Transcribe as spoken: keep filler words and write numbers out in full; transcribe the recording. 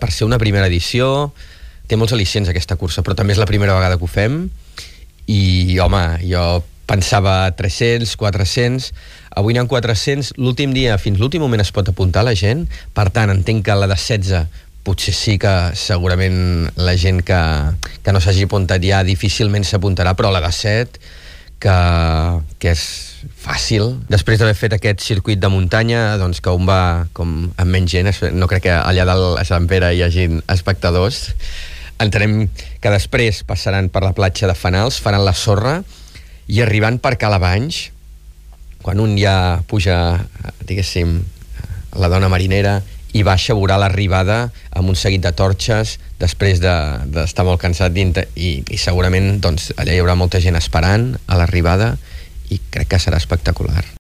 per ser una primera edició, té molts al·licients aquesta cursa, però també és la primera vegada que ho fem, i, home, jo pensava tres-cents, quatre-cents, avui n'hi ha quatre-cents, l'últim dia, fins l'últim moment es pot apuntar la gent, per tant, entenc que la de setze potser sí que segurament la gent que, que no s'hagi apuntat ja difícilment s'apuntarà, però la de set, que, que és fàcil, després d'haver fet aquest circuit de muntanya, doncs que un va com amb menys gent, no crec que allà dalt a Sant Pere hi hagi espectadors. Entenem que després passaran per la platja de Fanals, faran la sorra, i arribant per Calabanys, quan un ja puja, diguéssim, la dona marinera, i baixa, veurà l'arribada amb un seguit de torxes després d'estar de, molt cansat i, i segurament doncs, allà hi haurà molta gent esperant a l'arribada i crec que serà espectacular.